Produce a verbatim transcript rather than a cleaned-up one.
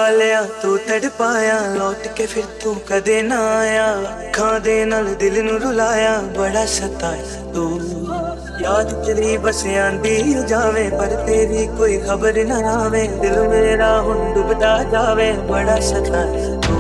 लिया तू तड़पाया, लौट के फिर तू कदे ना आया। अखां दे नाल दिल नू रुलाया, बड़ा सताया तू। याद तेरी बस आंदी जावे, पर तेरी कोई खबर ना आवे। दिल मेरा हुण डुबदा जावे, बड़ा सताया तू।